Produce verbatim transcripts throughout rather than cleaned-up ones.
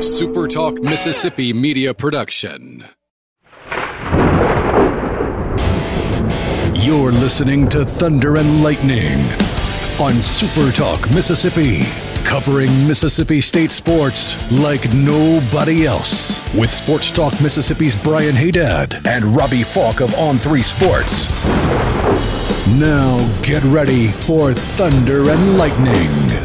A Super Talk Mississippi media production. You're listening to Thunder and Lightning on Super Talk Mississippi, covering Mississippi State sports like nobody else. With Sports Talk Mississippi's Brian Haydad and Robbie Falk of On three Sports. Now get ready for Thunder and Lightning.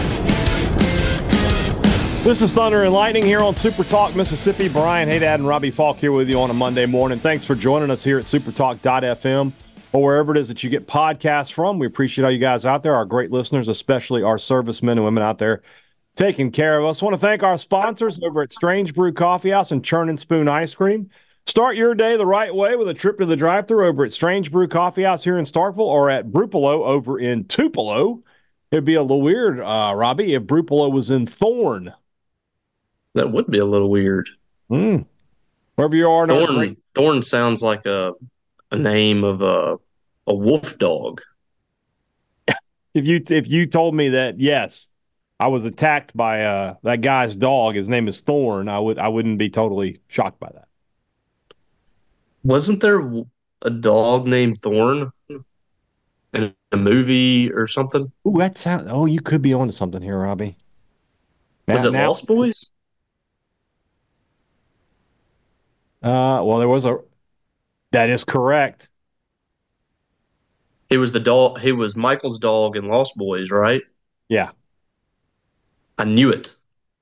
This is Thunder and Lightning here on Super Talk Mississippi. Brian Haydad and Robbie Falk here with you on a Monday morning. Thanks for joining us here at supertalk dot f m or wherever it is that you get podcasts from. We appreciate all you guys out there, our great listeners, especially our servicemen and women out there taking care of us. I want to thank our sponsors over at Strange Brew Coffee House and Churn and Spoon Ice Cream. Start your day the right way with a trip to the drive-thru over at Strange Brew Coffee House here in Starkville or at Brupolo over in Tupelo. It'd be a little weird, uh, Robbie, if Brupolo was in Thorne. That would be a little weird. Mm. Wherever you are. Thorn, great... Thorn sounds like a a name of a a wolf dog. If you if you told me that, yes, I was attacked by uh, that guy's dog, his name is Thorn, I would I wouldn't be totally shocked by that. Wasn't there a dog named Thorn in a movie or something? Ooh, that sound. Oh, you could be onto something here, Robbie. Was now, it now, Lost Boys? Uh, well, there was a. That is correct. He was the dog. He was Michael's dog in Lost Boys, right? Yeah. I knew it.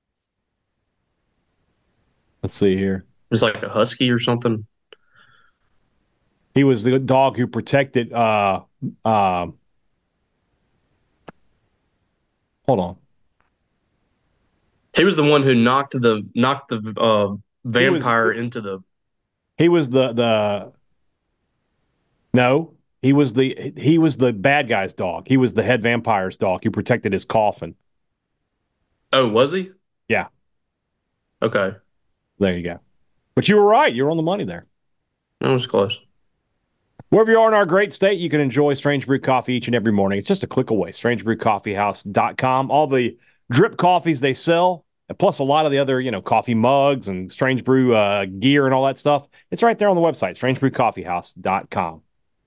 Let's see here. It was like a husky or something. He was the dog who protected. Uh, uh, hold on. He was the one who knocked the knocked the uh, vampire was, into the. He was the the. No, he was the he was the bad guy's dog. He was the head vampire's dog who protected his coffin. Oh, was he? Yeah. Okay. There you go. But you were right. You were on the money there. That was close. Wherever you are in our great state, you can enjoy Strange Brew Coffee each and every morning. It's just a click away. strange brew coffee house dot com. All the drip coffees they sell, plus a lot of the other, you know, coffee mugs and Strange Brew uh, gear and all that stuff. It's right there on the website, strange brew coffee house dot com.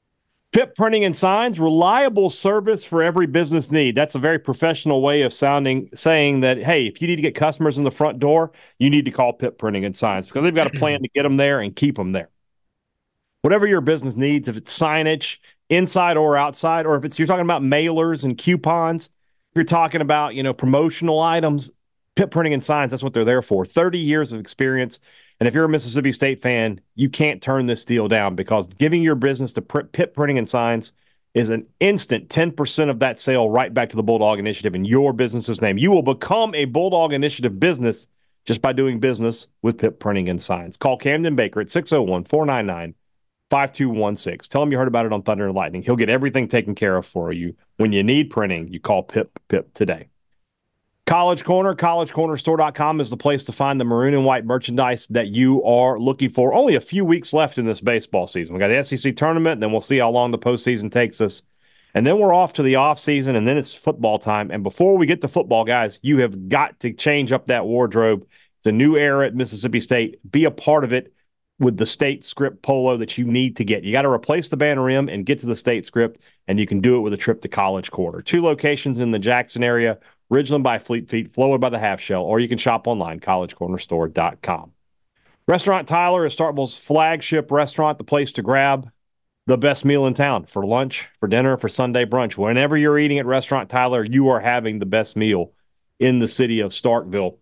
Pip Printing and Signs, reliable service for every business need. That's a very professional way of sounding, saying that, hey, if you need to get customers in the front door, you need to call Pip Printing and Signs because they've got a plan to get them there and keep them there. Whatever your business needs, if it's signage, inside or outside, or if it's you're talking about mailers and coupons, if you're talking about, you know, promotional items, Pip Printing and Signs, that's what they're there for. thirty years of experience. And if you're a Mississippi State fan, you can't turn this deal down because giving your business to Pip Printing and Signs is an instant ten percent of that sale right back to the Bulldog Initiative in your business's name. You will become a Bulldog Initiative business just by doing business with Pip Printing and Signs. Call Camden Baker at six oh one, four nine nine, five two one six. Tell him you heard about it on Thunder and Lightning. He'll get everything taken care of for you. When you need printing, you call Pip Pip today. College Corner, college corner store dot com is the place to find the maroon and white merchandise that you are looking for. Only a few weeks left in this baseball season. We got the S E C tournament, then we'll see how long the postseason takes us. And then we're off to the offseason, and then it's football time. And before we get to football, guys, you have got to change up that wardrobe. It's a new era at Mississippi State. Be a part of it with the State Script polo that you need to get. You got to replace the banner rim and get to the State Script, and you can do it with a trip to College Corner. Two locations in the Jackson area, Ridgeland by Fleet Feet, Flowood by the Half Shell, or you can shop online, college corner store dot com. Restaurant Tyler is Starkville's flagship restaurant, the place to grab the best meal in town for lunch, for dinner, for Sunday brunch. Whenever you're eating at Restaurant Tyler, you are having the best meal in the city of Starkville.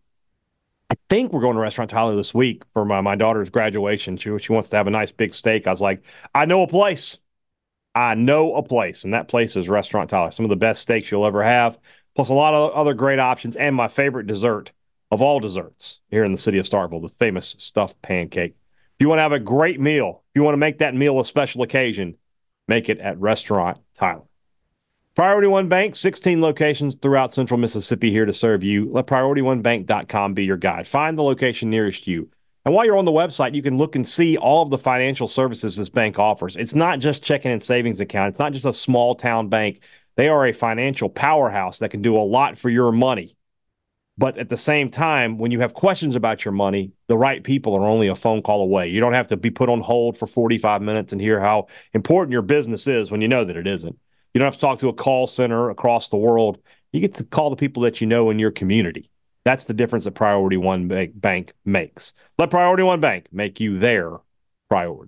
I think we're going to Restaurant Tyler this week for my, my daughter's graduation. She, she wants to have a nice big steak. I was like, I know a place. I know a place, and that place is Restaurant Tyler. Some of the best steaks you'll ever have, plus a lot of other great options, and my favorite dessert of all desserts here in the city of Starkville, the famous stuffed pancake. If you want to have a great meal, if you want to make that meal a special occasion, make it at Restaurant Tyler. Priority One Bank, sixteen locations throughout central Mississippi here to serve you. Let priority one bank dot com be your guide. Find the location nearest you. And while you're on the website, you can look and see all of the financial services this bank offers. It's not just checking and savings account. It's not just a small town bank. They are a financial powerhouse that can do a lot for your money. But at the same time, when you have questions about your money, the right people are only a phone call away. You don't have to be put on hold for forty-five minutes and hear how important your business is when you know that it isn't. You don't have to talk to a call center across the world. You get to call the people that you know in your community. That's the difference that Priority One Bank makes. Let Priority One Bank make you their priority.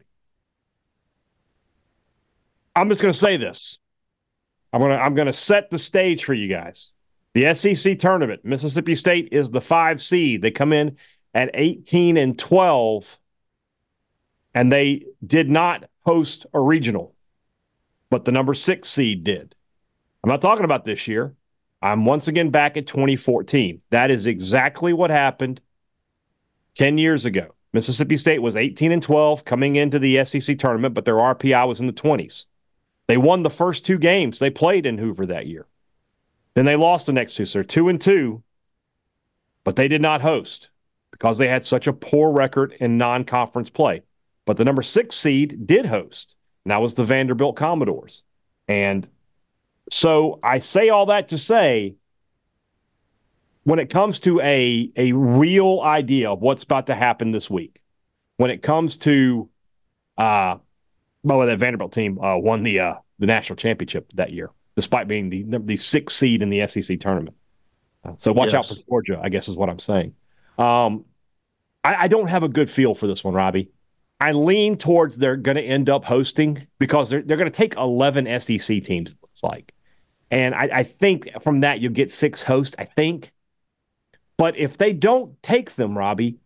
I'm just going to say this. I'm going to I'm going to set the stage for you guys. The S E C tournament, Mississippi State is the five seed. They come in at eighteen and twelve, and they did not host a regional, but the number six seed did. I'm not talking about this year. I'm once again back at twenty fourteen. That is exactly what happened ten years ago. Mississippi State was eighteen and twelve coming into the S E C tournament, but their R P I was in the twenties. They won the first two games they played in Hoover that year. Then they lost the next two, so they're two and two, but they did not host because they had such a poor record in non-conference play. But the number six seed did host, and that was the Vanderbilt Commodores. And so I say all that to say, when it comes to a, a real idea of what's about to happen this week, when it comes to, uh, well, that Vanderbilt team uh, won the uh, the national championship that year, despite being the the sixth seed in the S E C tournament. Uh, so watch yes. out for Georgia, I guess is what I'm saying. Um, I, I don't have a good feel for this one, Robbie. I lean towards they're going to end up hosting because they're, they're going to take eleven S E C teams, it looks like. And I, I think from that you'll get six hosts, I think. But if they don't take them, Robbie,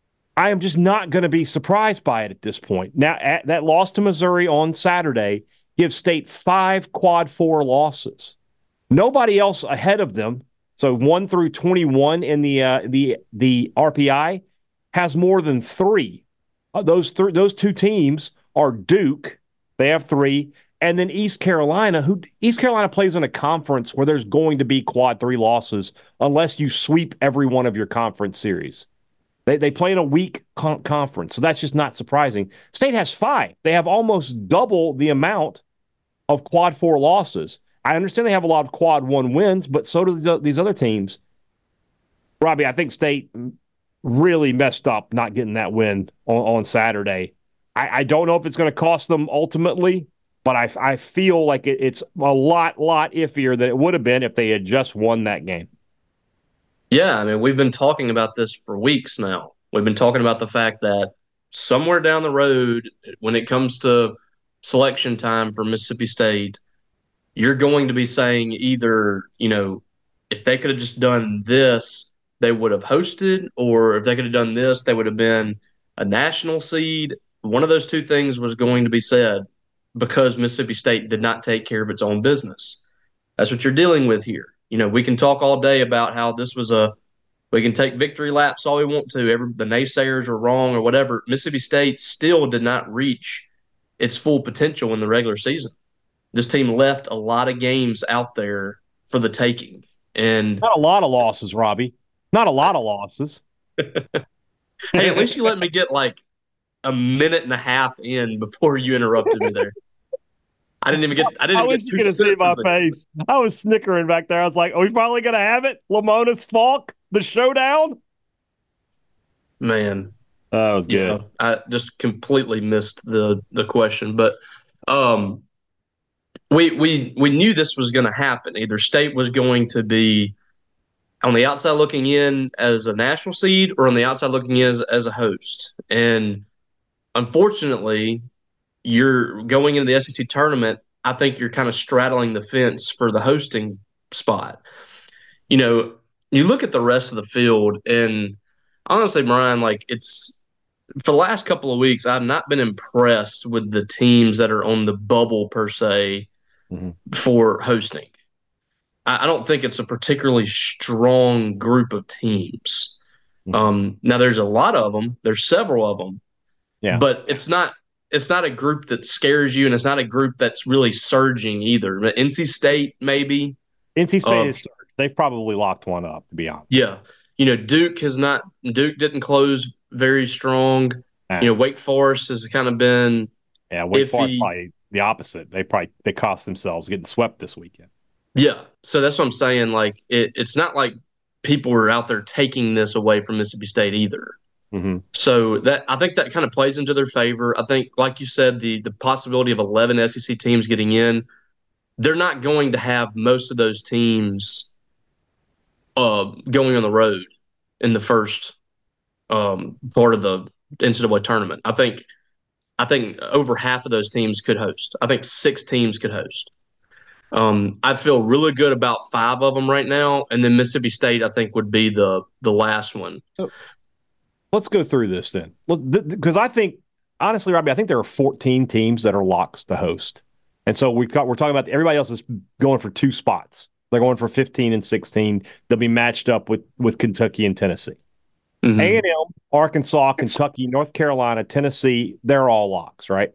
I am just not going to be surprised by it at this point. Now, at, that loss to Missouri on Saturday gives State five quad four losses. Nobody else ahead of them, so one through twenty-one in the uh, the the R P I, has more than three. Uh, those th- those two teams are Duke, they have three, and then East Carolina, who East Carolina plays in a conference where there's going to be quad three losses unless you sweep every one of your conference series. They they play in a weak con- conference, so that's just not surprising. State has five. They have almost double the amount of quad four losses. I understand they have a lot of quad one wins, but so do these other teams. Robbie, I think State really messed up not getting that win on, on Saturday. I, I don't know if it's going to cost them ultimately, but I, I feel like it, it's a lot, lot iffier than it would have been if they had just won that game. Yeah, I mean, we've been talking about this for weeks now. We've been talking about the fact that somewhere down the road, when it comes to selection time for Mississippi State, you're going to be saying either, you know, if they could have just done this, they would have hosted, or if they could have done this, they would have been a national seed. One of those two things was going to be said because Mississippi State did not take care of its own business. That's what you're dealing with here. You know, we can talk all day about how this was a – we can take victory laps all we want to. Every, the naysayers are wrong or whatever. Mississippi State still did not reach its full potential in the regular season. This team left a lot of games out there for the taking. And not a lot of losses, Robbie. Not a lot of losses. Hey, at least you let me get like a minute and a half in before you interrupted me there. I didn't even get. I didn't I even was get two going to see my in. face. I was snickering back there. I was like, "Are we finally going to have it? Lamona's Falk, the showdown." Man, that was good. Yeah, I just completely missed the the question, but um, we we we knew this was going to happen. Either State was going to be on the outside looking in as a national seed, or on the outside looking in as, as a host. And unfortunately, you're going into the S E C tournament, I think you're kind of straddling the fence for the hosting spot. You know, you look at the rest of the field, and honestly, Brian, like it's for the last couple of weeks, I've not been impressed with the teams that are on the bubble per se mm-hmm. for hosting. I, I don't think it's a particularly strong group of teams. Mm-hmm. Um, now, there's a lot of them. There's several of them. Yeah. But it's not it's not a group that scares you, and it's not a group that's really surging either. But N C State, maybe. N C State um, is surged. They've probably locked one up, to be honest. Yeah. You know, Duke has not – Duke didn't close very strong. Nah. You know, Wake Forest has kind of been Yeah, Wake iffy. Forest probably the opposite. They probably – they cost themselves getting swept this weekend. Yeah. So that's what I'm saying. Like, it, it's not like people are out there taking this away from Mississippi State either. Mm-hmm. So that I think that kind of plays into their favor. I think, like you said, the the possibility of eleven S E C teams getting in, they're not going to have most of those teams uh, going on the road in the first um, part of the N C double A tournament. I think I think over half of those teams could host. I think six teams could host. Um, I feel really good about five of them right now, and then Mississippi State, I think, would be the the last one. So let's go through this then, because I think, honestly, Robbie, I think there are fourteen teams that are locks to host, and so we've got we're talking about everybody else is going for two spots. They're going for fifteen and sixteen. They'll be matched up with with Kentucky and Tennessee. Mm-hmm. A and M, Arkansas, Kentucky, North Carolina, Tennessee, they're all locks, right?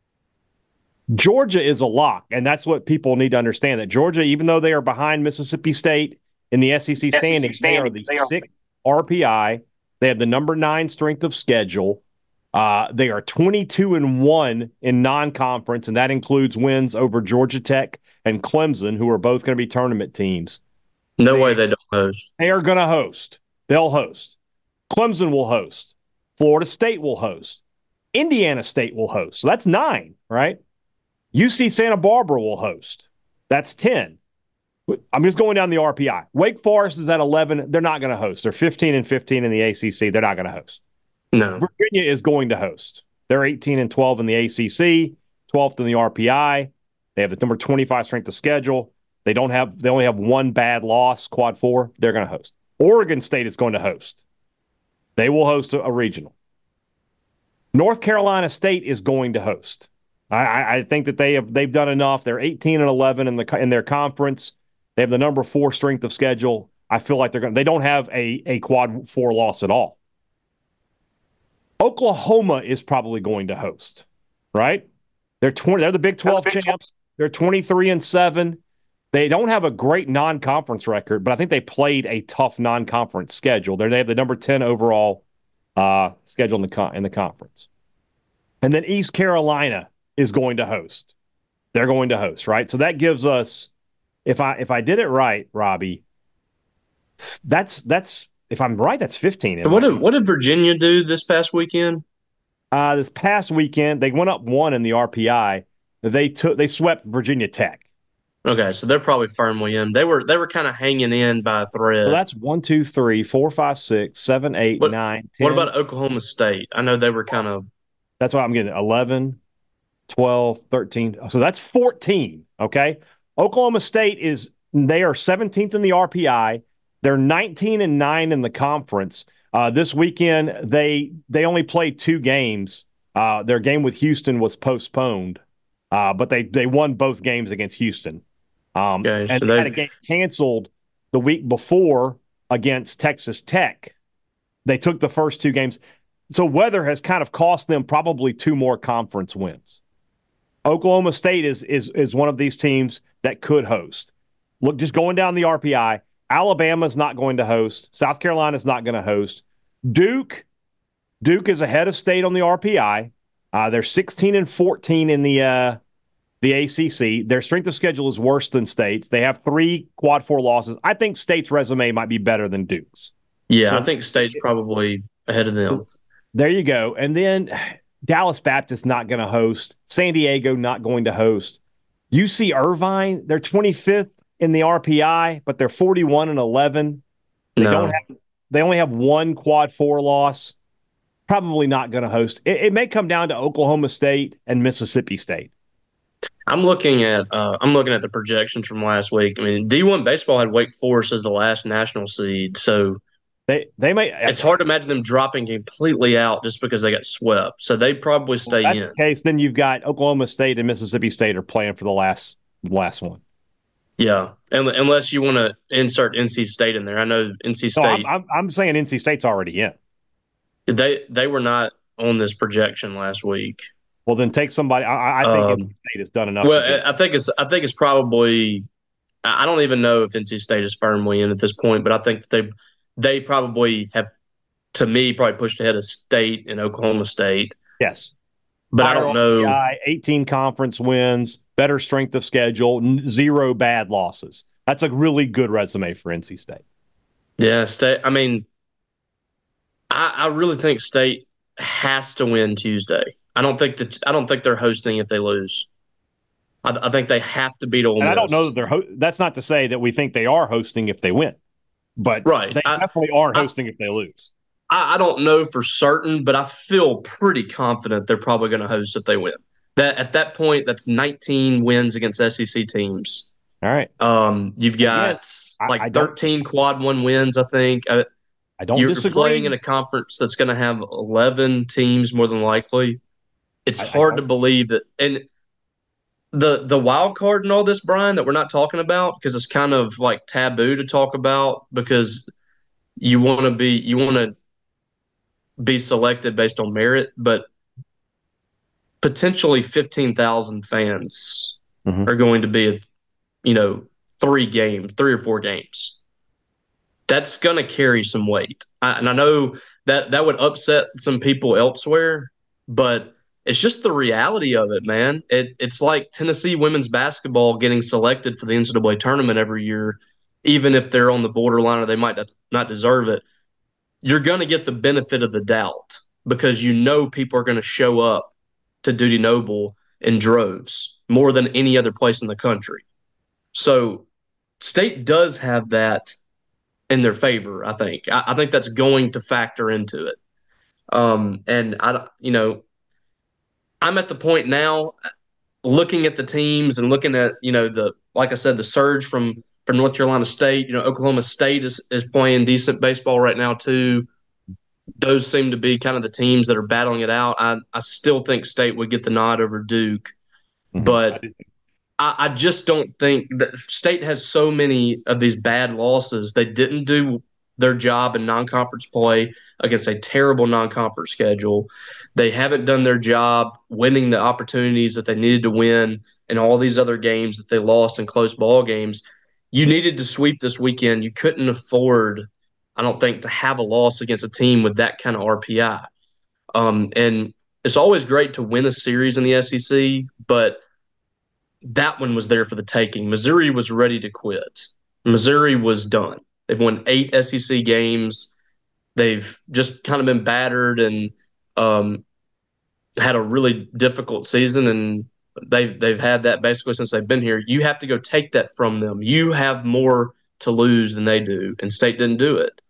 Georgia is a lock, and that's what people need to understand, that Georgia, even though they are behind Mississippi State in the S E C standings, they are the sixth R P I. They have the number nine strength of schedule. Uh, they are twenty-two and one in non-conference, and that includes wins over Georgia Tech and Clemson, who are both going to be tournament teams. No they, way they don't host. They are going to host. They'll host. Clemson will host. Florida State will host. Indiana State will host. So that's nine, right? U C Santa Barbara will host. That's ten. I'm just going down the R P I. Wake Forest is at eleven. They're not going to host. They're fifteen and fifteen in the A C C. They're not going to host. No. Virginia is going to host. They're eighteen and twelve in the A C C, twelfth in the R P I. They have the number twenty-five strength of schedule. They don't have. They only have one bad loss, quad four. They're going to host. Oregon State is going to host. They will host a, a regional. North Carolina State is going to host. I, I think that they have they've done enough. They're eighteen and eleven in the in their conference. They have the number four strength of schedule. I feel like they're going. They don't have a a quad four loss at all. Oklahoma is probably going to host, right? They're twenty. They're the Big twelve Big champs. They're twenty-three and seven. They don't have a great non-conference record, but I think they played a tough non-conference schedule. They're, they have the number ten overall uh, schedule in the con- in the conference, and then East Carolina is going to host. They're going to host, right? So that gives us, if I if I did it right, Robbie, that's that's if I'm right, that's fifteen. What did what did Virginia do this past weekend? Uh, this past weekend, they went up one in the R P I. They took they swept Virginia Tech. Okay, so they're probably firmly in. They were they were kind of hanging in by a thread. So that's one, two, three, four, five, six, seven, eight, what, nine, ten. What about Oklahoma State? I know they were kind of. That's why I'm getting eleven, twelve, thirteen. So that's fourteen, okay? Oklahoma State is, they are seventeenth in the R P I. They're nineteen and nine in the conference. Uh, this weekend, they they only played two games. Uh, their game with Houston was postponed, uh, but they they won both games against Houston. Um, okay, and so they they had a game canceled the week before against Texas Tech. They took the first two games. So weather has kind of cost them probably two more conference wins. Oklahoma State is is is one of these teams that could host. Look, just going down the R P I, Alabama's not going to host. South Carolina's not going to host. Duke, Duke is ahead of State on the R P I. Uh, they're sixteen and fourteen in the uh, the A C C. Their strength of schedule is worse than State's. They have three quad four losses. I think State's resume might be better than Duke's. Yeah, so, I think State's probably ahead of them. There you go. And then Dallas Baptist not going to host. San Diego not going to host. U C Irvine, they're twenty-fifth in the R P I, but they're forty-one and eleven. They no. don't have. They only have one quad four loss. Probably not going to host. It, it may come down to Oklahoma State and Mississippi State. I'm looking at uh, I'm looking at the projections from last week. I mean, D one baseball had Wake Forest as the last national seed, so they they may. It's hard to imagine them dropping completely out just because they got swept. So they probably stay well, that's in. The case, then you've got Oklahoma State and Mississippi State are playing for the last last one. Yeah, and, unless you want to insert N C State in there. I know N C State. No, I'm, I'm, I'm saying N C State's already in. They they were not on this projection last week. Well, then take somebody. I, I think um, N C State has done enough. Well, I think it's I think it's probably. I don't even know if N C State is firmly in at this point, but I think they they probably have, to me, probably pushed ahead of State and Oklahoma State. Yes, but I don't know. eighteen conference wins, better strength of schedule, zero bad losses. That's a really good resume for N C State. Yeah, State. I mean, I, I really think State has to win Tuesday. I don't think that I don't think they're hosting if they lose. I, I think they have to beat Ole And I don't know Miss. that they're. Ho- that's not to say that we think they are hosting if they win, but Right. they I, definitely aren't I, hosting if they lose. I, I don't know for certain, but I feel pretty confident they're probably going to host if they win. That at that point, that's nineteen wins against S E C teams. All right. Um, you've got Again, I, like I don't. thirteen quad one wins, I think. Uh, I don't you're disagree. playing in a conference that's going to have eleven teams more than likely. It's I, hard I to believe that. And the the wild card and all this, Brian, that we're not talking about because it's kind of like taboo to talk about because you want to be you want to be selected based on merit, but potentially fifteen thousand fans Mhm. are going to be at, you know, three games, three or four games. That's going to carry some weight. I, and I know that that would upset some people elsewhere, but it's just the reality of it, man. It, it's like Tennessee women's basketball getting selected for the N C double A tournament every year, even if they're on the borderline or they might not, not deserve it. You're going to get the benefit of the doubt because you know people are going to show up to Duty Noble in droves more than any other place in the country. So State does have that in their favor, I think. I, I think that's going to factor into it. Um, and, I, you know, I'm at the point now looking at the teams and looking at, you know, the, like I said, the surge from, from North Carolina State. You know, Oklahoma State is, is playing decent baseball right now, too. Those seem to be kind of the teams that are battling it out. I, I still think State would get the nod over Duke, Mhm. but I, I just don't think that State has so many of these bad losses. They didn't do their job in non-conference play against a terrible non-conference schedule. They haven't done their job winning the opportunities that they needed to win in all these other games that they lost in close ball games. You needed to sweep this weekend. You couldn't afford, I don't think, to have a loss against a team with that kind of R P I. Um, and it's always great to win a series in the S E C, but that one was there for the taking. Missouri was ready to quit. Missouri was done. They've won eight S E C games. They've just kind of been battered and um, had a really difficult season, and they've they've had that basically since they've been here. You have to go take that from them. You have more to lose than they do, and State didn't do it.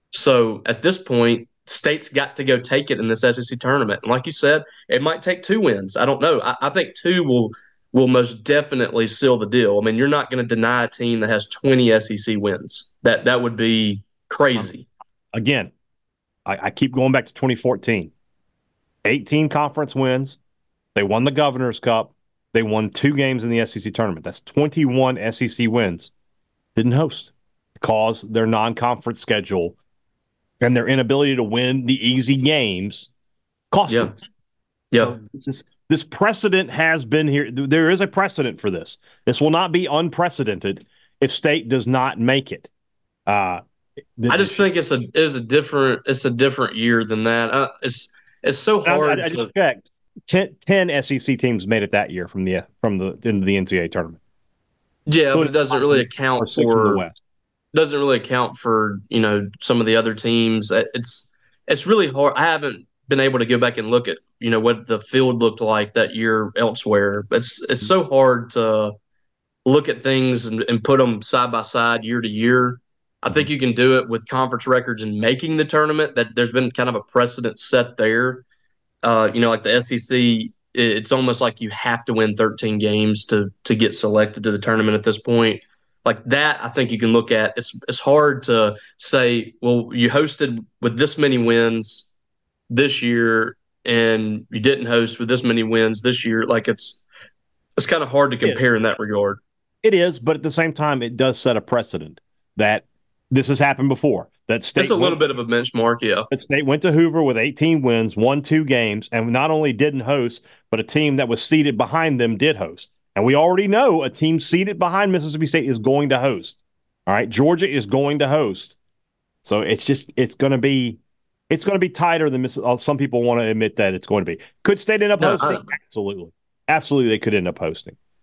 So at this point, State's got to go take it in this S E C tournament. And like you said, it might take two wins. I don't know. I, I think two will will most definitely seal the deal. I mean, you're not going to deny a team that has twenty S E C wins. That that would be crazy. Again, I, I keep going back to twenty fourteen. eighteen conference wins. They won the Governor's Cup. They won two games in the S E C tournament. That's twenty-one S E C wins. Didn't host because their non-conference schedule and their inability to win the easy games cost Yeah. them. Yeah. So this, this precedent has been here. There is a precedent for this. This will not be unprecedented if State does not make it. Uh, I just think it's a is a different it's a different year than that. Uh, it's it's so hard I, I to just checked. Ten, ten S E C teams made it that year from the from the into the N C double A tournament. yeah, but it doesn't really account Or six from the for West. doesn't really account for you know some of the other teams. It's it's really hard. I haven't been able to go back and look at you know what the field looked like that year elsewhere. It's it's so hard to look at things and, and put them side by side year to year. I think you can do it with conference records and making the tournament. That there's been kind of a precedent set there. Uh, you know, like the S E C, it's almost like you have to win thirteen games to to get selected to the tournament at this point. Like that, I think you can look at. It's it's hard to say, well, you hosted with this many wins this year, and you didn't host with this many wins this year. Like it's it's kind of hard to compare in that regard. It is, but at the same time, it does set a precedent that this has happened before. That State It's a little went, bit of a benchmark, yeah. that State went to Hoover with eighteen wins, won two games, and not only didn't host, but a team that was seated behind them did host. And we already know a team seated behind Mississippi State is going to host. All right, Georgia is going to host. So it's just it's going to be it's going to be tighter than Miss, some people want to admit that it's going to be. Could State end up No, hosting? I, Absolutely, absolutely, they could end up hosting.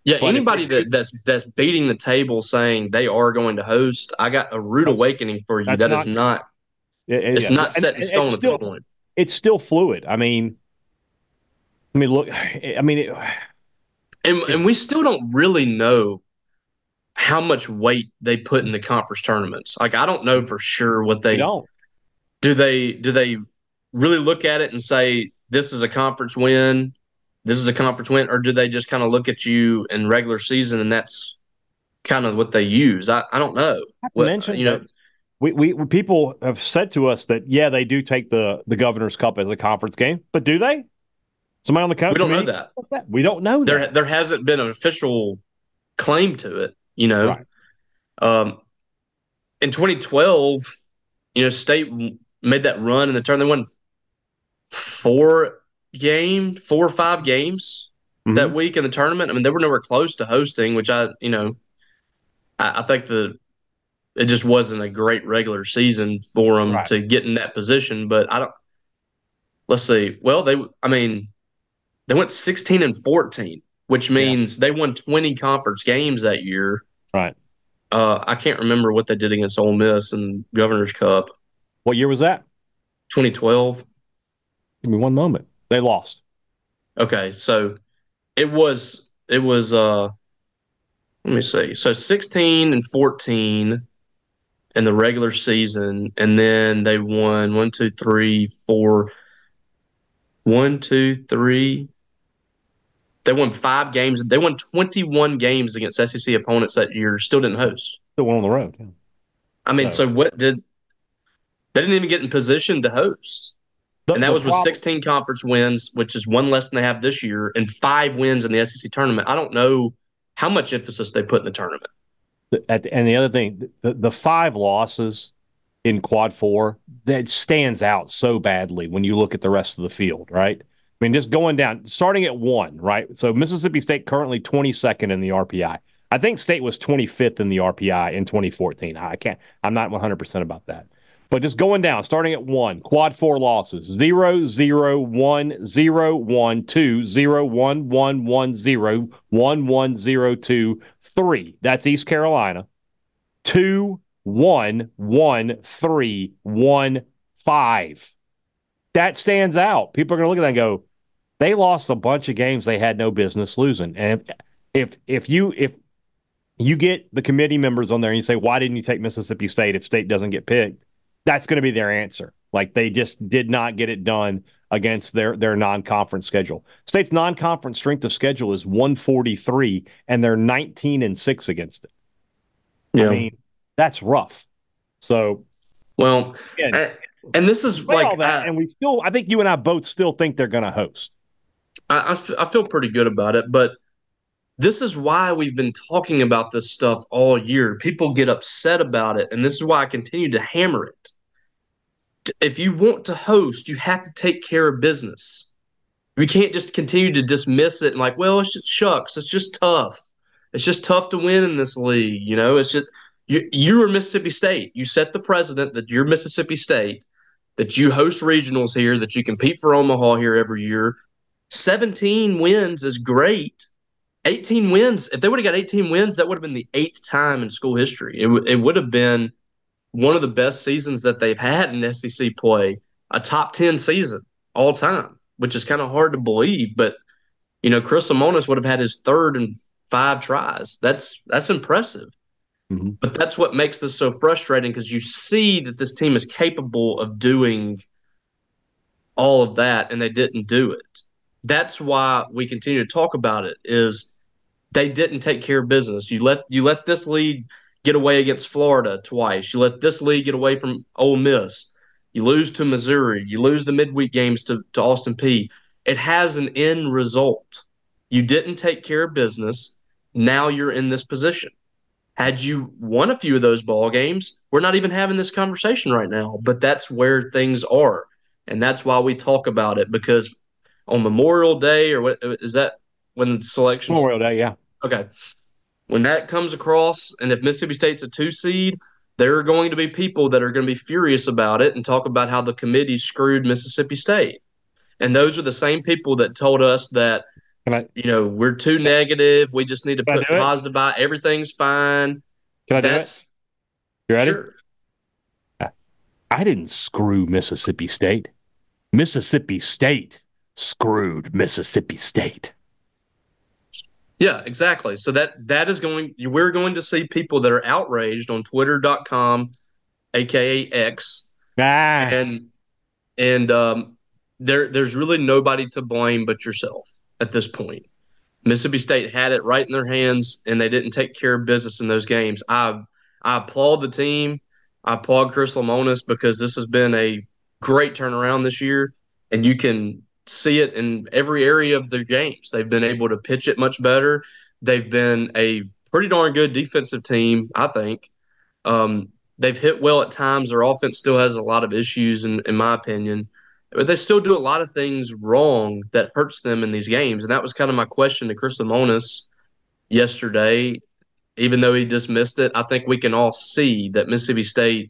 Yeah, But anybody if, that, that's that's beating the table saying they are going to host, I got a rude awakening for you. That is not, not it, it, it's yeah. not and, set in and stone it's at this still, point. It's still fluid. I mean, I mean, look, I mean, it, And it, and we still don't really know how much weight they put in the conference tournaments. Like I don't know for sure what we they don't. do they do they really look at it and say this is a conference win, this is a conference win, or do they just kind of look at you in regular season and that's kind of what they use? I, I don't know. I have to What mention you know, that we, we people have said to us that yeah, they do take the the Governor's Cup as a conference game, but do they? Somebody on the coach we don't know committee? that. What's that? We don't know There that. there hasn't been an official claim to it, you know. Right. Um, in twenty twelve, you know, State made that run in the turn. They won four game, four or five games Mm-hmm. that week in the tournament. I mean, they were nowhere close to hosting, which I, you know, I, I think the it just wasn't a great regular season for them Right. to get in that position. But I don't. Let's see. Well, they, I mean, they went sixteen and fourteen, which means yeah. they won twenty conference games that year. Right. Uh, I can't remember what they did against Ole Miss and Governor's Cup. What year was that? twenty twelve. Give me one moment. They lost. Okay, so it was it was uh let me see. So sixteen and fourteen in the regular season, and then they won one, two, three, four, one, two, three. They won five games. They won twenty-one games against S E C opponents that year. Still didn't host. Still won on the road. Yeah. I mean, so. so what did they didn't even get in position to host? The, and that was problem, with sixteen conference wins, which is one less than they have this year, and five wins in the S E C tournament. I don't know how much emphasis they put in the tournament. At the, and the other thing, the, the five losses in quad four, that stands out so badly when you look at the rest of the field, right? I mean, just going down, starting at one, right? So Mississippi State currently twenty-second in the R P I. I think State was twenty-fifth in the R P I in twenty fourteen. I can't, I'm not one hundred percent about that. But just going down, starting at one, quad four losses, zero, zero, one, zero, one, two, zero, one, one, one, zero, one, one, zero, two, three. That's East Carolina. Two, one, one, three, one, five. That stands out. People are going to look at that and go, they lost a bunch of games they had no business losing. And if if, if you if you get the committee members on there and you say, why didn't you take Mississippi State if State doesn't get picked? That's going to be their answer. Like, they just did not get it done against their, their non-conference schedule. State's non-conference strength of schedule is one forty-three, and they're nineteen and six against it. Yeah. I mean, that's rough. So, well, again, and, and this is like, all that, I, and we still, I think you and I both still think they're going to host. I, I, f- I feel pretty good about it, but this is why we've been talking about this stuff all year. People get upset about it, and this is why I continue to hammer it. If you want to host, you have to take care of business. We can't just continue to dismiss it and like, well, it's just, shucks, it's just tough. It's just tough to win in this league. You know, it's just you. You are Mississippi State. You set the precedent that you're Mississippi State, that you host regionals here, that you compete for Omaha here every year. seventeen wins is great. eighteen wins. If they would have got eighteen wins, that would have been the eighth time in school history. It, w- it would have been one of the best seasons that they've had in S E C play, a top ten season all time, which is kind of hard to believe. But, you know, Chris Lemonis would have had his third and five tries. That's that's impressive. Mm-hmm. But that's what makes this so frustrating, because you see that this team is capable of doing all of that, and they didn't do it. That's why we continue to talk about it, is they didn't take care of business. You let you let this lead get away against Florida twice. You let this league get away from Ole Miss. You lose to Missouri. You lose the midweek games to, to Austin Peay. It has an end result. You didn't take care of business. Now you're in this position. Had you won a few of those ball games, we're not even having this conversation right now. But that's where things are, and that's why we talk about it, because on Memorial Day, or what is that when the selection? Memorial Day, yeah. Okay. When that comes across, and if Mississippi State's a two seed, there are going to be people that are going to be furious about it and talk about how the committee screwed Mississippi State. And those are the same people that told us that Can I? You know, we're too negative. We just need to Can I put do it? positive by everything's fine. Can I do it? That's You ready? sure. I didn't screw Mississippi State. Mississippi State screwed Mississippi State. Yeah, exactly. So that that is going. We're going to see people that are outraged on Twitter dot com, aka X, Ah. and and um, there there's really nobody to blame but yourself at this point. Mississippi State had it right in their hands, and they didn't take care of business in those games. I I applaud the team. I applaud Chris Lemonis because this has been a great turnaround this year, and you can see it in every area of their games. They've been able to pitch it much better. They've been a pretty darn good defensive team, I think. Um, they've hit well at times. Their offense still has a lot of issues, in, in my opinion. But they still do a lot of things wrong that hurts them in these games. And that was kind of my question to Chris Lemonis yesterday. Even though he dismissed it, I think we can all see that Mississippi State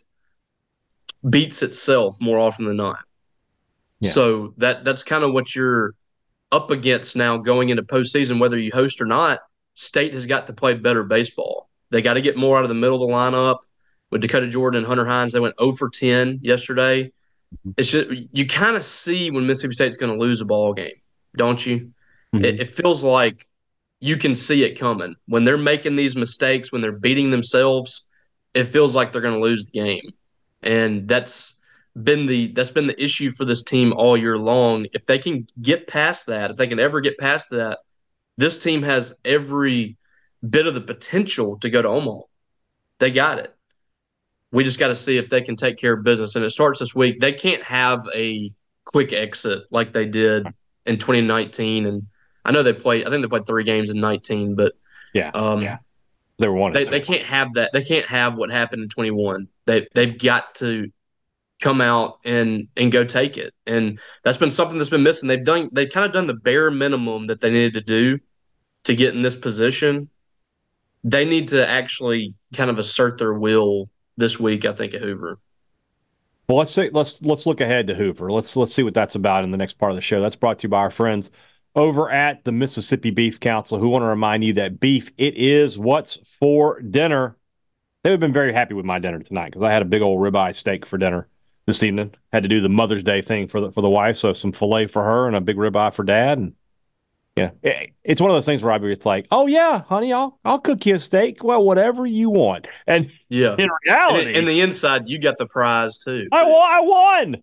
beats itself more often than not. Yeah. So that that's kind of what you're up against now going into postseason, whether you host or not. State has got to play better baseball. They got to get more out of the middle of the lineup. With Dakota Jordan and Hunter Hines, they went zero for ten yesterday. It's just, you kind of see when Mississippi State's going to lose a ball game, don't you? Mm-hmm. It, it feels like you can see it coming. When they're making these mistakes, when they're beating themselves, it feels like they're going to lose the game. And that's been the that's been the issue for this team all year long. If they can get past that, if they can ever get past that, this team has every bit of the potential to go to Omaha. They got it. We just got to see if they can take care of business. And it starts this week. They can't have a quick exit like they did in twenty nineteen. And I know they played – I think they played three games in nineteen. But yeah, um, yeah. They were one. They, they can't have that. They can't have what happened in twenty-one. They, they've got to come out and and go take it. And that's been something that's been missing. They've done – they've kind of done the bare minimum that they needed to do to get in this position. They need to actually kind of assert their will this week, I think, at Hoover. Well, let's say, let's let's look ahead to Hoover. Let's let's see what that's about in the next part of the show. That's brought to you by our friends over at the Mississippi Beef Council, who want to remind you that beef, it is what's for dinner. They've been very happy with my dinner tonight because I had a big old ribeye steak for dinner this evening. Had to do the Mother's Day thing for the for the wife, so some filet for her and a big ribeye for Dad. And yeah, it, it's one of those things, Robbie. It's like, oh yeah, honey, I'll I'll cook you a steak. Well, whatever you want. And yeah, in reality, in, in the inside, you got the prize too. I won. I won.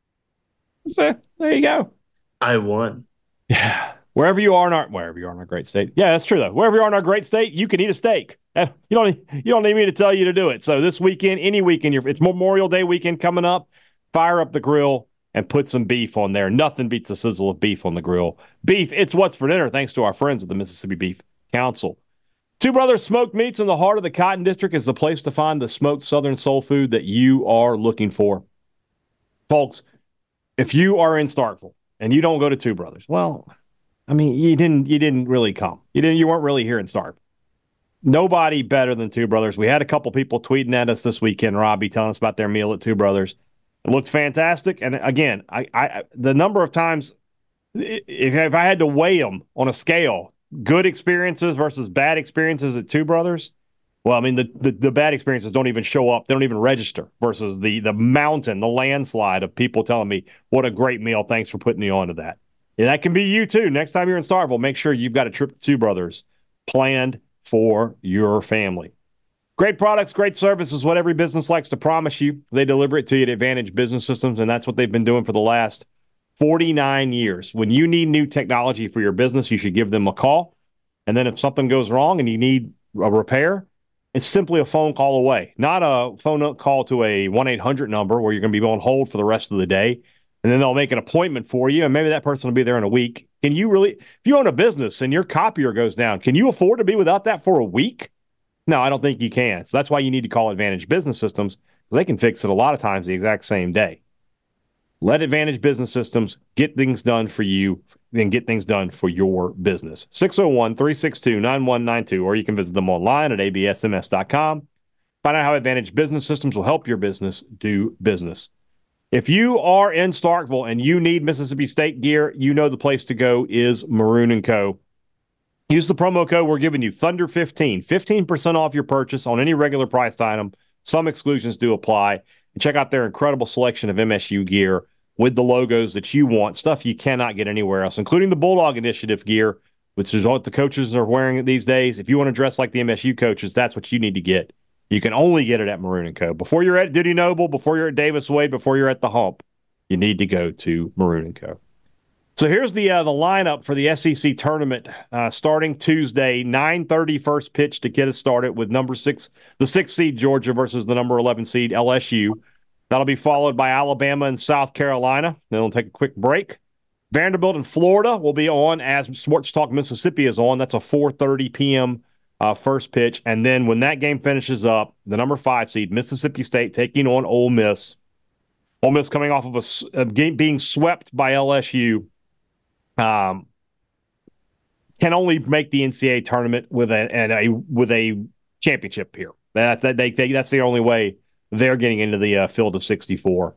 So there you go. I won. Yeah. Wherever you are in our wherever you are in our great state. Yeah, that's true though. Wherever you are in our great state, you can eat a steak. You don't you don't need me to tell you to do it. So this weekend, any weekend, it's Memorial Day weekend coming up. Fire up the grill and put some beef on there. Nothing beats the sizzle of beef on the grill. Beef, it's what's for dinner, thanks to our friends at the Mississippi Beef Council. Two Brothers Smoked Meats in the heart of the Cotton District is the place to find the smoked Southern soul food that you are looking for. Folks, if you are in Starkville and you don't go to Two Brothers, well, I mean, you didn't you didn't really come. You didn't you weren't really here in Starkville. Nobody better than Two Brothers. We had a couple people tweeting at us this weekend, Robbie, telling us about their meal at Two Brothers. It looked fantastic. And again, I, I the number of times, if, if I had to weigh them on a scale, good experiences versus bad experiences at Two Brothers, well, I mean, the, the, the bad experiences don't even show up. They don't even register versus the the mountain, the landslide of people telling me, what a great meal. Thanks for putting me on to that. And that can be you, too. Next time you're in Starkville, make sure you've got a trip to Two Brothers planned for your family. Great products, great services, what every business likes to promise you. They deliver it to you at Advantage Business Systems, and that's what they've been doing for the last forty-nine years. When you need new technology for your business, you should give them a call. And then if something goes wrong and you need a repair, it's simply a phone call away, not a phone call to a one eight hundred number where you're going to be on hold for the rest of the day. And then they'll make an appointment for you, and maybe that person will be there in a week. Can you really, if you own a business and your copier goes down, can you afford to be without that for a week? No, I don't think you can. So that's why you need to call Advantage Business Systems, because they can fix it a lot of times the exact same day. Let Advantage Business Systems get things done for you and get things done for your business. six oh one, three six two, nine one nine two, or you can visit them online at a b s m s dot com. Find out how Advantage Business Systems will help your business do business. If you are in Starkville and you need Mississippi State gear, you know the place to go is Maroon and Co. Use the promo code we're giving you, Thunder fifteen, fifteen percent off your purchase on any regular priced item. Some exclusions do apply. And check out their incredible selection of M S U gear with the logos that you want, stuff you cannot get anywhere else, including the Bulldog Initiative gear, which is what the coaches are wearing these days. If you want to dress like the M S U coaches, that's what you need to get. You can only get it at Maroon and Co. Before you're at Dudy Noble, before you're at Davis Wade, before you're at the Hump, you need to go to Maroon and Co. So here's the uh, the lineup for the S E C tournament uh, starting Tuesday, nine thirty first pitch to get us started with number six, the sixth seed Georgia versus the number eleven seed L S U. That'll be followed by Alabama and South Carolina. Then we'll take a quick break. Vanderbilt and Florida will be on as Sports Talk Mississippi is on. That's a four thirty p.m. Uh, first pitch. And then when that game finishes up, the number five seed Mississippi State taking on Ole Miss. Ole Miss coming off of a, a game being swept by L S U. Um, can only make the N C double A tournament with a, and a with a championship here. That, that they, they that's the only way they're getting into the uh, field of sixty-four.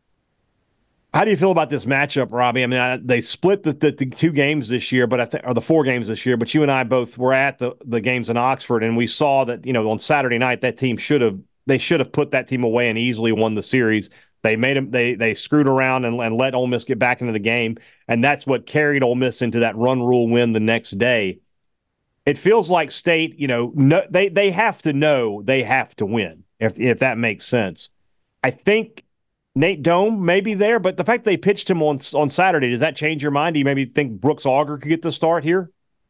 How do you feel about this matchup, Robbie? I mean, I, they split the, the, the two games this year, but I think or the four games this year. But you and I both were at the the games in Oxford, and we saw that you know on Saturday night that team should have they should have put that team away and easily won the series. They made them. They they screwed around and, and let Ole Miss get back into the game, and that's what carried Ole Miss into that run rule win the next day. It feels like State, you know, no, they they have to know they have to win if if that makes sense. I think Nate Dome may be there, but the fact they pitched him on on Saturday, does that change your mind? Do you maybe think Brooks Auger could get the start here?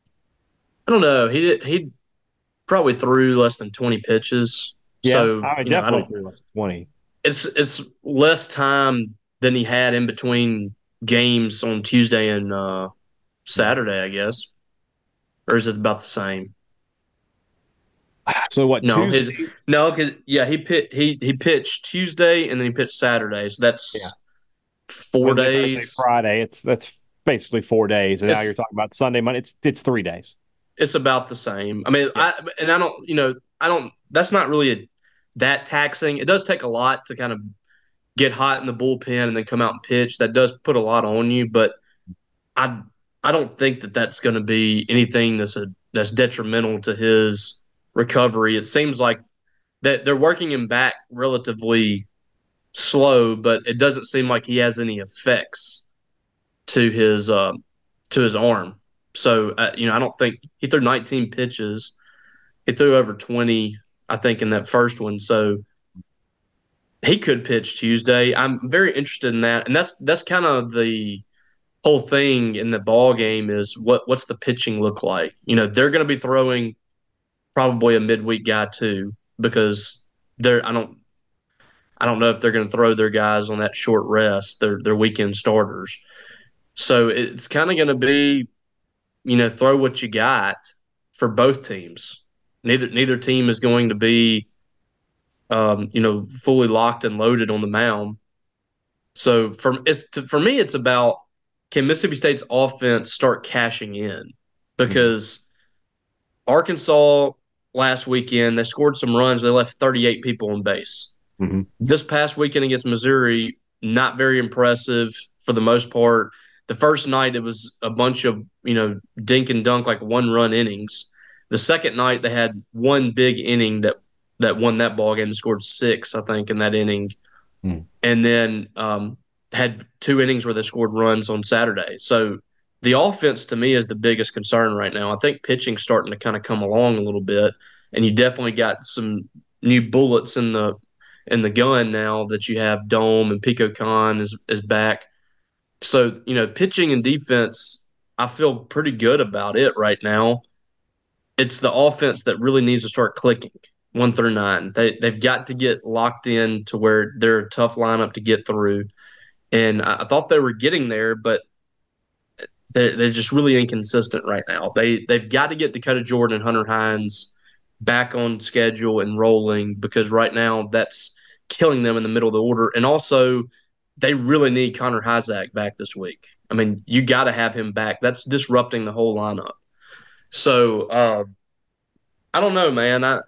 I don't know. He did, he probably threw less than twenty pitches. Yeah, so, I you know, I definitely don't, threw less than twenty. It's it's less time than he had in between games on Tuesday and uh, Saturday, I guess. Or is it about the same? So what? No, Tuesday? his, no, because yeah, he pit, he he pitched Tuesday and then he pitched Saturday, so that's Yeah. four Wednesday, days. Thursday, Friday. It's that's basically four days, and It's- now you're talking about Sunday, Monday. It's it's three days. It's about the same. I mean, Yeah. I and I don't, you know, I don't. That's not really a, that taxing. It does take a lot to kind of get hot in the bullpen and then come out and pitch. That does put a lot on you, but I I don't think that that's going to be anything that's a that's detrimental to his recovery. It seems like that they're working him back relatively slow, but it doesn't seem like he has any effects to his uh, to his arm. So uh, you know, I don't think he threw nineteen pitches. He threw over twenty, I think, in that first one. So he could pitch Tuesday. I'm very interested in that, and that's that's kind of the whole thing in the ball game is what what's the pitching look like? You know, they're going to be throwing probably a midweek guy too because they're I don't I don't know if they're going to throw their guys on that short rest, their their weekend starters. So it's kind of going to be, you know, throw what you got for both teams. Neither neither team is going to be, um, you know, fully locked and loaded on the mound. So for it's to, for me, it's about can Mississippi State's offense start cashing in because mm-hmm. Arkansas last weekend they scored some runs. They left thirty-eight people on base. Mm-hmm. This past weekend against Missouri, not very impressive for the most part. The first night, it was a bunch of, you know, dink and dunk, like one-run innings. The second night, they had one big inning that, that won that ball game and scored six, I think, in that inning. Mm. And then um, had two innings where they scored runs on Saturday. So the offense, to me, is the biggest concern right now. I think pitching's starting to kind of come along a little bit, and you definitely got some new bullets in the in the gun now that you have Dome and Pico Khan is, is back. So, you know, pitching and defense, I feel pretty good about it right now. It's the offense that really needs to start clicking, one through nine. They, they've got to get locked in to where they're a tough lineup to get through. And I, I thought they were getting there, but they're, they're just really inconsistent right now. They, they've got to get Dakota Jordan and Hunter Hines back on schedule and rolling because right now that's killing them in the middle of the order. And also – they really need Connor Hyzak back this week. I mean, you got to have him back. That's disrupting the whole lineup. So, uh, I don't know, man. I,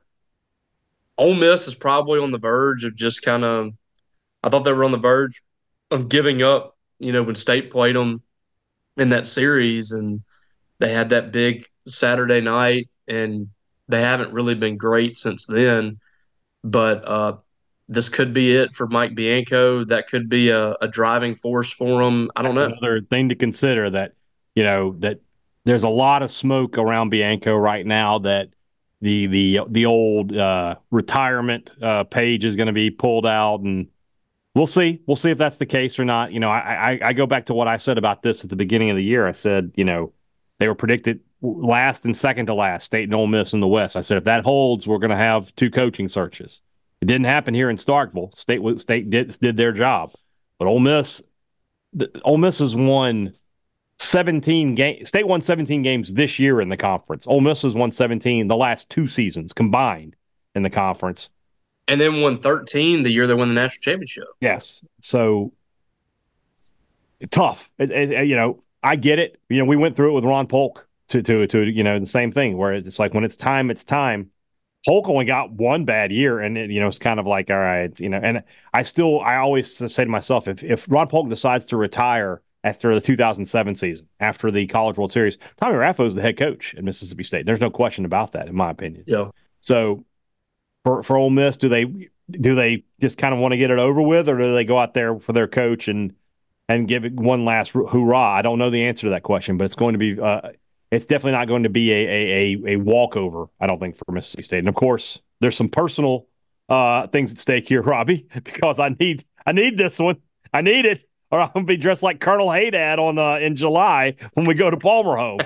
Ole Miss is probably on the verge of just kind of – I thought they were on the verge of giving up, you know, when State played them in that series and they had that big Saturday night, and they haven't really been great since then. But uh, this could be it for Mike Bianco. That could be a, a driving force for him. I don't That's know. Another thing to consider, that, you know, that there's a lot of smoke around Bianco right now, that the the the old uh, retirement uh, page is going to be pulled out, and we'll see. We'll see if that's the case or not. You know, I, I I go back to what I said about this at the beginning of the year. I said, you know, they were predicted last and second to last, State and Ole Miss in the West. I said, if that holds, we're going to have two coaching searches. It didn't happen here in Starkville. State State did did their job, but Ole Miss, the, Ole Miss has won seventeen games. State won seventeen games this year in the conference. Ole Miss has won seventeen the last two seasons combined in the conference, and then won thirteen the year they won the national championship. Yes, so tough. It, it, you know, I get it. You know, we went through it with Ron Polk to to to you know the same thing, where it's like when it's time, it's time. Polk only got one bad year, and it, you know, it's kind of like, all right, you know, and I still, I always say to myself, if if Ron Polk decides to retire after the two thousand seven season, after the College World Series, Tommy Raffo is the head coach at Mississippi State. There's no question about that, in my opinion. Yeah. So for for Ole Miss, do they do they just kind of want to get it over with, or do they go out there for their coach and and give it one last hoorah? I don't know the answer to that question, but it's going to be. Uh, It's definitely not going to be a, a a walkover, I don't think, for Mississippi State. And of course, there's some personal uh, things at stake here, Robbie, because I need I need this one. I need it, or I'm gonna be dressed like Colonel Haydad on uh, in July when we go to Palmer Home.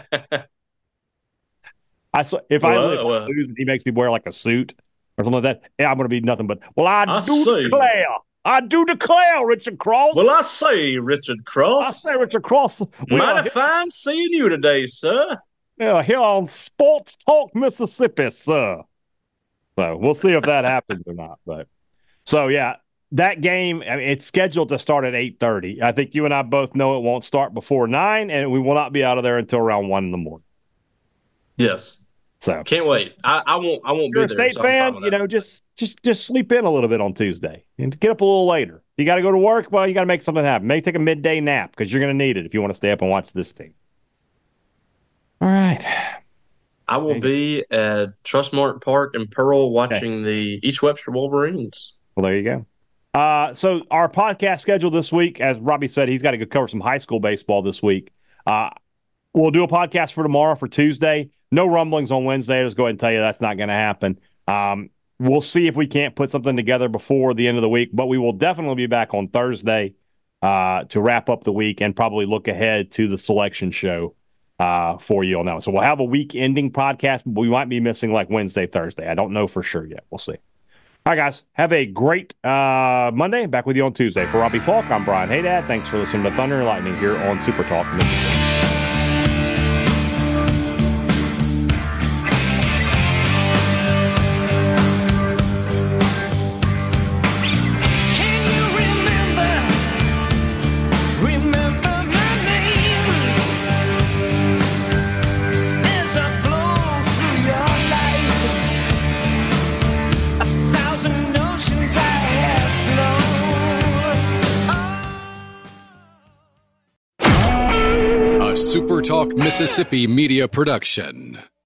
I if I, well, if well. I lose and he makes me wear like a suit or something like that, yeah, I'm gonna be nothing but. Well, I, I do see. declare. I do declare, Richard Cross. Well, I say, Richard Cross. I say, Richard Cross. Mighty fine seeing you today, sir. Yeah, here on Sports Talk Mississippi, sir. So we'll see if that happens or not. But so yeah, that game, I mean, it's scheduled to start at eight thirty. I think you and I both know it won't start before nine, and we will not be out of there until around one in the morning. Yes. So can't wait. I, I won't. I won't You're be a there. State fan, you know, just just just sleep in a little bit on Tuesday and get up a little later. You got to go to work. Well, you got to make something happen. Maybe take a midday nap because you're going to need it if you want to stay up and watch this team. All right. I will be at Trustmark Park in Pearl watching okay. the East Webster Wolverines. Well, there you go. Uh, so our podcast schedule this week, as Robbie said, he's got to go cover some high school baseball this week. Uh, we'll do a podcast for tomorrow for Tuesday. No rumblings on Wednesday. I'll just go ahead and tell you that's not going to happen. Um, we'll see if we can't put something together before the end of the week, but we will definitely be back on Thursday uh, to wrap up the week and probably look ahead to the selection show uh, for you on that one. So we'll have a week-ending podcast, but we might be missing like Wednesday, Thursday. I don't know for sure yet. We'll see. All right, guys. Have a great uh, Monday. Back with you on Tuesday. For Robbie Falk, I'm Brian Haydad. Thanks for listening to Thunder and Lightning here on Super Talk Mississippi. Super Talk Mississippi Media Production.